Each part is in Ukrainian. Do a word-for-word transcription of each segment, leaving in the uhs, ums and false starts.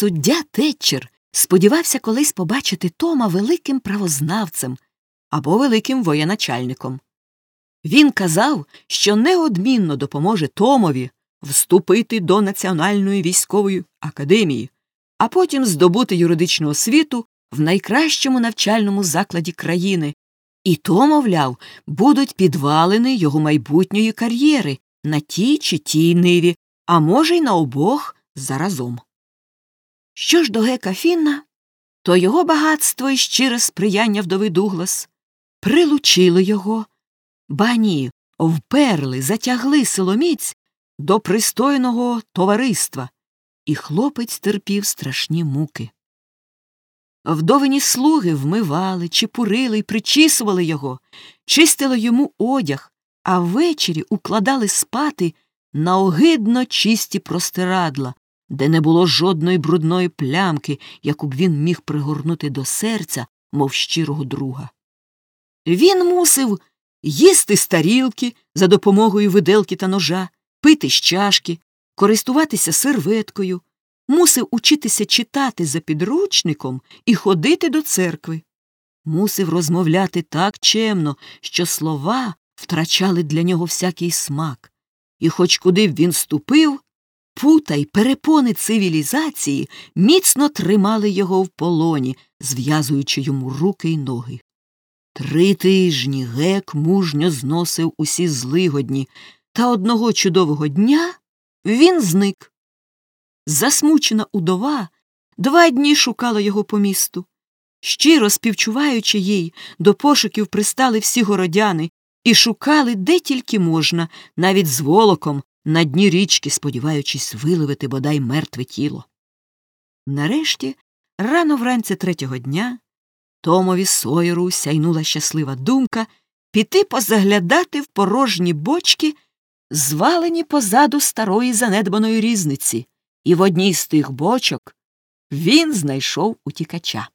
суддя Тетчер сподівався колись побачити Тома великим правознавцем або великим воєначальником. Він казав, що неодмінно допоможе Томові вступити до Національної військової академії, а потім здобути юридичну освіту в найкращому навчальному закладі країни. І то, мовляв, будуть підвалини його майбутньої кар'єри на тій чи тій ниві, а може й на обох заразом. Що ж до Гека Фінна, то його багатство і щире сприяння вдови Дуглас прилучили його, ба ні, вперли, затягли силоміць до пристойного товариства, і хлопець терпів страшні муки. Вдовині слуги вмивали, чепурили й причісували його, чистили йому одяг, а ввечері укладали спати на огидно чисті простирадла, де не було жодної брудної плямки, яку б він міг пригорнути до серця, мов щирого друга. Він мусив їсти з тарілки за допомогою виделки та ножа, пити з чашки, користуватися серветкою, мусив учитися читати за підручником і ходити до церкви. Мусив розмовляти так чемно, що слова втрачали для нього всякий смак. І хоч куди б він ступив, пута й перепони цивілізації міцно тримали його в полоні, зв'язуючи йому руки й ноги. Три тижні Гек мужньо зносив усі злигодні, та одного чудового дня він зник. Засмучена удова два дні шукала його по місту. Щиро співчуваючи їй, до пошуків пристали всі городяни і шукали де тільки можна, навіть з волоком, на дні річки, сподіваючись виловити бодай мертве тіло. Нарешті, рано вранці третього дня, Томові Сойеру сяйнула щаслива думка піти позаглядати в порожні бочки, звалені позаду старої занедбаної різниці, і в одній з тих бочок він знайшов утікача.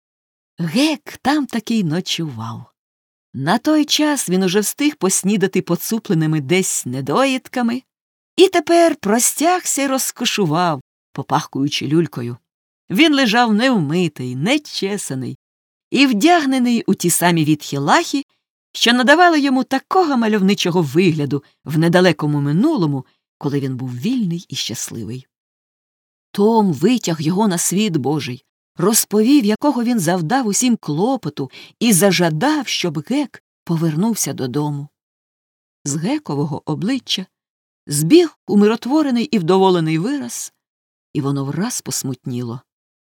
Гек там таки й ночував. На той час він уже встиг поснідати поцупленими десь недоїдками і тепер простягся й розкошував, попахкуючи люлькою. Він лежав невмитий, нечесаний і вдягнений у ті самі вітхі лахи, що надавали йому такого мальовничого вигляду в недалекому минулому, коли він був вільний і щасливий. Том витяг його на світ Божий, розповів, якого він завдав усім клопоту, і зажадав, щоб Гек повернувся додому. З Гекового обличчя збіг умиротворений і вдоволений вираз, і воно враз посмутніло.